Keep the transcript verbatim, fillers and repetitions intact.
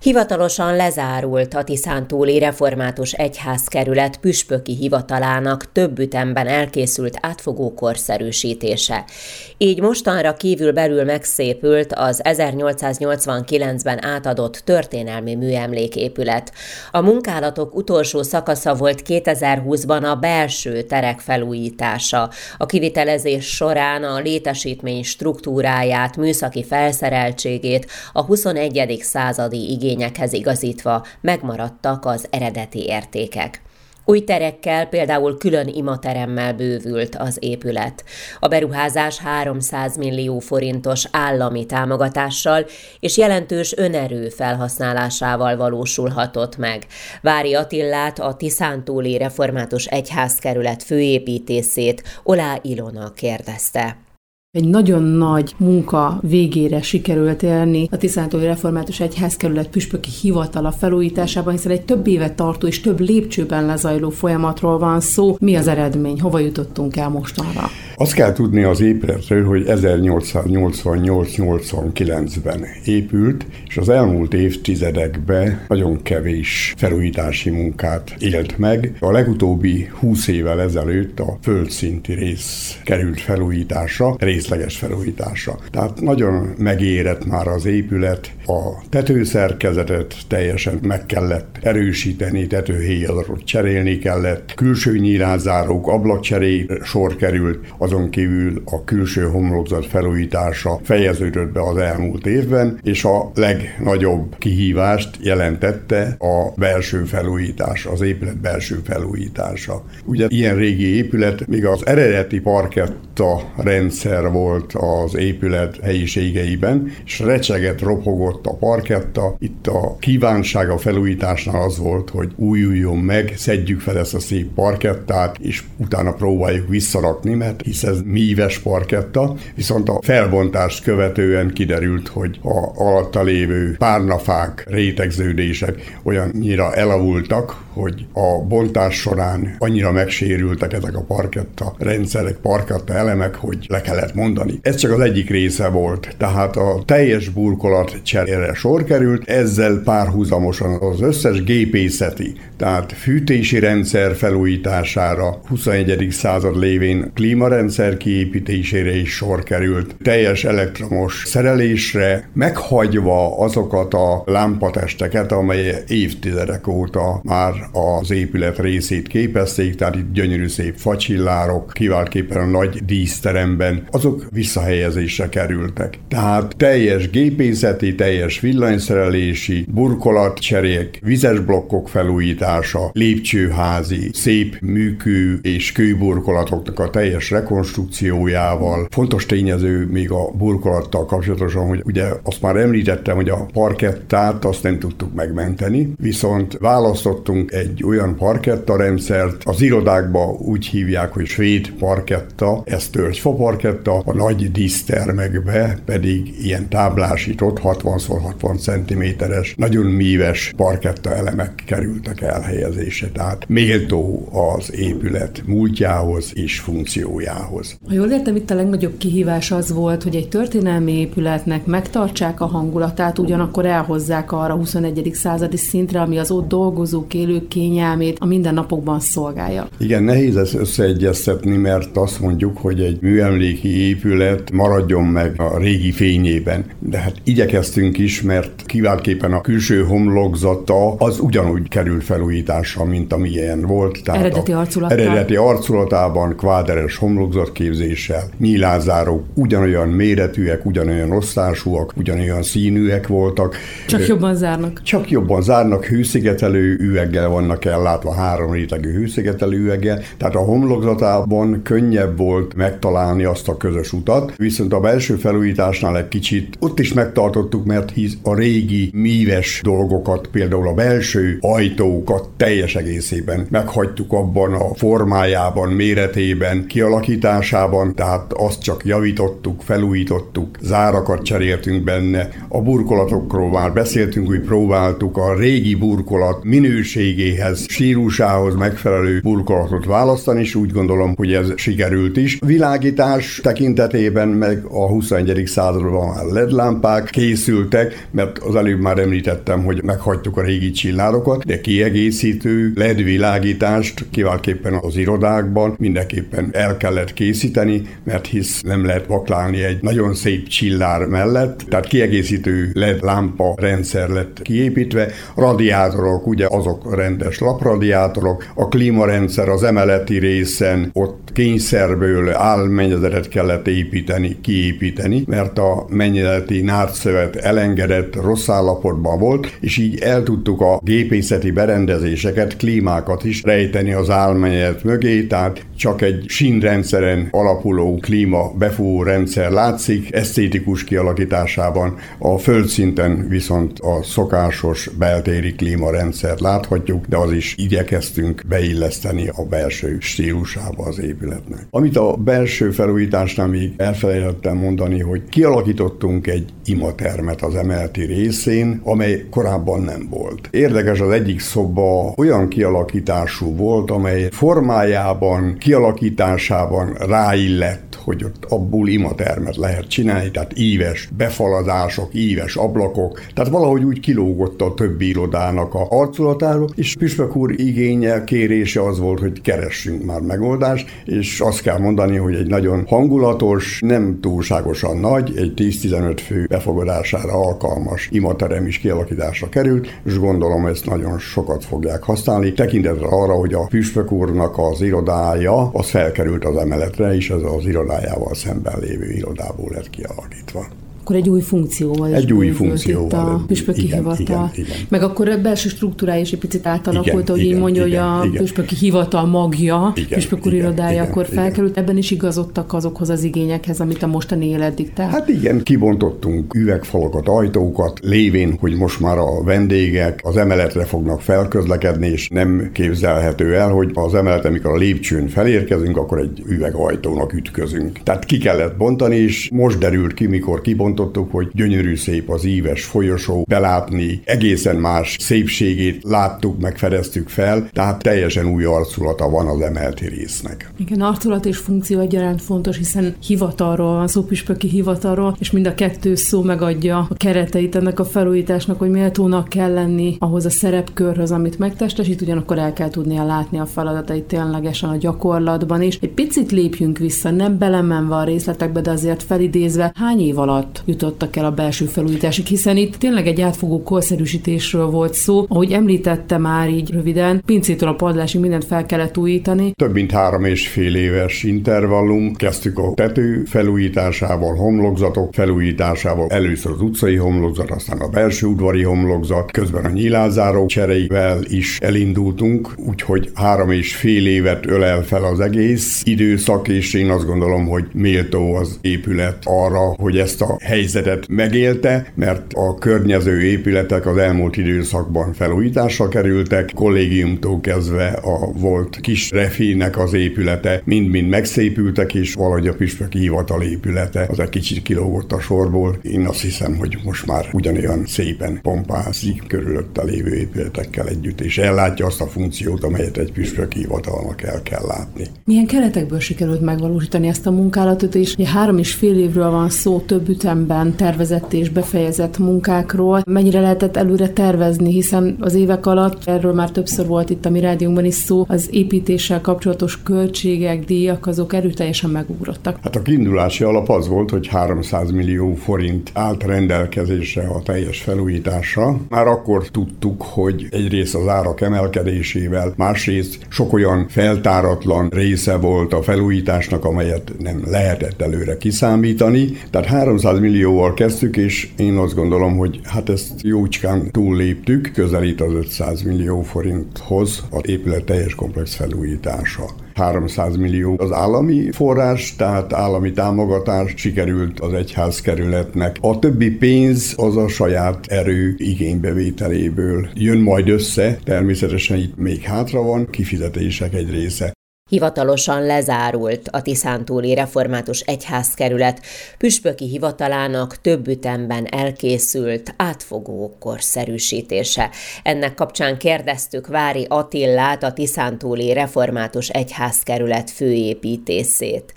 Hivatalosan lezárult a Tiszántúli Református Egyházkerület püspöki hivatalának több ütemben elkészült átfogó korszerűsítése. Így mostanra kívül-belül megszépült az ezernyolcszáznyolcvankilencben átadott történelmi műemléképület. A munkálatok utolsó szakasza volt kétezer-húszban a belső terek felújítása. A kivitelezés során a létesítmény struktúráját, műszaki felszereltségét a huszonegyedik századi igényekhez igazítva megmaradtak az eredeti értékek. Új terekkel, például külön imateremmel bővült az épület. A beruházás háromszáz millió forintos állami támogatással és jelentős önerő felhasználásával valósulhatott meg. Vári Attillát, a Tiszántúli Református Egyházkerület főépítészét, Olá Ilona kérdezte. Egy nagyon nagy munka végére sikerült élni a Tiszántúli Református Egyházkerület püspöki hivatala felújításában, hiszen egy több évet tartó és több lépcsőben lezajló folyamatról van szó. Mi az eredmény? Hova jutottunk el mostanra? Azt kell tudni az épületről, hogy ezernyolcszáznyolcvannyolc-nyolcvankilencben épült, és az elmúlt évtizedekben nagyon kevés felújítási munkát élt meg. A legutóbbi húsz évvel ezelőtt a földszinti rész került felújításra, részleges felújításra. Tehát nagyon megérett már az épület, a tetőszerkezetet teljesen meg kellett erősíteni, tetőhéjadatot cserélni kellett, külső nyílászárók, ablakcseré sor került, azon kívül a külső homlokzat felújítása fejeződött be az elmúlt évben, és a legnagyobb kihívást jelentette a belső felújítás, az épület belső felújítása. Ugye ilyen régi épület, még az eredeti parketta rendszer volt az épület helyiségeiben, és recseget, ropogott a parketta. Itt a kívánság a felújításnál az volt, hogy újuljon meg, szedjük fel ezt a szép parkettát, és utána próbáljuk visszarakni, mert hisz ez míves parketta, viszont a felbontást követően kiderült, hogy a alatta lévő párnafák, rétegződések olyannyira elavultak, hogy a bontás során annyira megsérültek ezek a parketta rendszerek, parketta elemek, hogy le kellett mondani. Ez csak az egyik része volt, tehát a teljes burkolat cserére sor került, ezzel párhuzamosan az összes gépészeti, tehát fűtési rendszer felújítására, huszonegyedik század lévén klímarendszer kiépítésére is sor került, teljes elektromos szerelésre, meghagyva azokat a lámpatesteket, amely évtizedek óta már az épület részét képezték, tehát itt gyönyörű szép facsillárok, kiváltképpen a nagy díszteremben, azok visszahelyezésre kerültek. Tehát teljes gépészeti, teljes villanyszerelési, burkolatcserék, vizes blokkok felújítása, lépcsőházi, szép műkő és kőburkolatoknak a teljes rekonstrukciójával. Fontos tényező még a burkolattal kapcsolatosan, hogy ugye azt már említettem, hogy a parkettát azt nem tudtuk megmenteni, viszont választottunk egy olyan parketta rendszert, az irodákban úgy hívják, hogy svéd parketta, ez tölgyfa parketta, a nagy dísztermekbe pedig ilyen táblásított hatvan szor hatvan centiméteres, nagyon míves parketta elemek kerültek elhelyezésre, tehát méltó az épület múltjához és funkciójához. Ha jól értem, itt a legnagyobb kihívás az volt, hogy egy történelmi épületnek megtartsák a hangulatát, ugyanakkor elhozzák arra a huszonegyedik századi szintre, ami az ott dolgozók, élők kényelmét a mindennapokban szolgálja. Igen, nehéz ezt összeegyeztetni, mert azt mondjuk, hogy egy műemléki épület maradjon meg a régi fényében. De hát igyekeztünk is, mert kiváltképpen a külső homlokzata az ugyanúgy került felújításra, mint amilyen volt. Tehát eredeti arculattal. Eredeti arculatában kváderes homlokzatképzéssel, nyílászárók ugyanolyan méretűek, ugyanolyan osztásúak, ugyanolyan színűek voltak. Csak jobban zárnak. Csak jobban zárnak, hőszigetelő üveggel vannak ellátva, három rétegű hőszigetelő üveggel, tehát a homlokzatában könnyebb volt megtalálni azt a közös utat, viszont a belső felújításnál egy kicsit ott is megtartottuk, mert hisz a régi míves dolgokat, például a belső ajtókat teljes egészében meghagytuk abban a formájában, méretében, kialakításában, tehát azt csak javítottuk, felújítottuk, zárakat cseréltünk benne, a burkolatokról már beszéltünk, hogy próbáltuk a régi burkolat minőségéhez, stílusához megfelelő burkolatot választani, és úgy gondolom, hogy ez sikerült is. Világítás tekintetében meg a huszonegyedik században már el é dé lámpák készültek, felkerültek, mert az előbb már említettem, hogy meghagytuk a régi csillárokat, de kiegészítő el é dé világítást kiváltképpen az irodákban mindenképpen el kellett készíteni, mert hisz nem lehet vaklálni egy nagyon szép csillár mellett, tehát kiegészítő el é dé lámpa rendszer lett kiépítve, radiátorok, ugye azok rendes lapradiátorok, a klímarendszer az emeleti részen ott kényszerből álmennyezetet kellett építeni, kiépíteni, mert a mennyezeti nádszövet elengedett, rossz állapotban volt, és így el tudtuk a gépészeti berendezéseket, klímákat is rejteni az álmennyezet mögé, tehát csak egy sínrendszeren alapuló klíma befúvó rendszer látszik, esztétikus kialakításában, a földszinten viszont a szokásos beltéri klímarendszert láthatjuk, de az is igyekeztünk beilleszteni a belső stílusába az épületnek. Amit a belső felújításnál még elfelejtettem mondani, hogy kialakítottunk egy imatermet az emeleti részén, amely korábban nem volt. Érdekes, az egyik szoba olyan kialakítású volt, amely formájában, kialakításában ráillett, hogy ott abból imatermet lehet csinálni, tehát íves befaladások, íves ablakok, tehát valahogy úgy kilógott a többi irodának a arculatáról, és Püspök úr igénye, kérése az volt, hogy keressünk már megoldást, és azt kell mondani, hogy egy nagyon hangulatos, nem túlságosan nagy, egy tíz-tizenöt fő befogadására alkalmas imaterem is kialakításra került, és gondolom ezt nagyon sokat fogják használni, tekintetve arra, hogy a Püspök úrnak az irodája, az felkerült az emeletre, és ez az irodájával szemben lévő irodából lett kialakítva. Akkor egy új funkcióval egy új funkcióval itt a püspöki igen, hivatal. Igen, igen. Meg akkor a belső struktúrája is egy picit átalakult, igen, hogy igen, így mondja, igen, hogy a igen. püspöki hivatal magja, igen, püspök úr irodája igen, akkor igen, felkerült. Ebben is igazodtak azokhoz az igényekhez, amit a mostani élet diktál. Hát igen, kibontottunk üvegfalakat, ajtókat, lévén, hogy most már a vendégek az emeletre fognak felközlekedni, és nem képzelhető el, hogy az emeleten, amikor a lépcsőn felérkezünk, akkor egy üvegajtónak ütközünk. Tehát ki kellett bontani, és most derült ki, mikor kibontottuk, hogy gyönyörű szép az íves folyosó, belátni egészen más szépségét láttuk, meg fedeztük fel, tehát teljesen új arculata van az emeleti résznek. Igen, arculat és funkció egyaránt fontos, hiszen hivatalról van szó, püspöki hivatalról, és mind a kettő szó megadja a kereteit ennek a felújításnak, hogy méltónak kell lenni ahhoz a szerepkörhöz, amit megtestesít, ugyanakkor el kell tudnia látni a feladatait ténylegesen a gyakorlatban is. Egy picit lépjünk vissza, nem belemenve a részletekbe, de azért felidézve, hány év alatt jutottak el a belső felújításig, hiszen itt tényleg egy átfogó korszerűsítésről volt szó, ahogy említette már így röviden, pincétől a padlásig mindent fel kellett újítani. Több mint három és fél éves intervallum, kezdtük a tető felújításával, homlokzatok felújításával, először az utcai homlokzat, aztán a belső udvari homlokzat, közben a nyilázáró cseréivel is elindultunk, úgyhogy három és fél évet ölel fel az egész időszak, és én azt gondolom, hogy méltó az épület arra, hogy ezt a helyzetet megélte, mert a környező épületek az elmúlt időszakban felújításra kerültek, kollégiumtól kezdve a volt kis refinek az épülete mind-mind megszépültek, és valahogy a püspöki hivatal épülete az egy kicsit kilógott a sorból. Én azt hiszem, hogy most már ugyanolyan szépen pompázik körülötte lévő épületekkel együtt, és ellátja azt a funkciót, amelyet egy püspöki hivatalnak el kell látni. Milyen keretekből sikerült megvalósítani ezt a munkálatot, és ugye három és fél évről van szó, több ütemben tervezett és befejezett munkákról. Mennyire lehetett előre tervezni, hiszen az évek alatt, erről már többször volt itt a mi rádiónkban is szó, az építéssel kapcsolatos költségek, díjak, azok erőteljesen megugrottak. Hát a kiindulási alap az volt, hogy háromszáz millió forint állt rendelkezésre a teljes felújításra. Már akkor tudtuk, hogy egyrészt az árak emelkedésével, másrészt sok olyan feltáratlan része volt a felújításnak, amelyet nem lehetett előre kiszámítani. Tehát háromszáz millióval kezdtük, és én azt gondolom, hogy hát ezt jócskán túlléptük, közelít az ötszáz millió forinthoz az épület teljes komplex felújítása. háromszáz millió az állami forrás, tehát állami támogatás sikerült az egyházkerületnek. A többi pénz az a saját erő igénybevételéből jön majd össze, természetesen itt még hátra van, kifizetések egy része. Hivatalosan lezárult a tiszántúli református egyházkerület püspöki hivatalának több ütemben elkészült átfogó korszerűsítése. Ennek kapcsán kérdeztük Vári Attillát, a tiszántúli református egyházkerület főépítészét.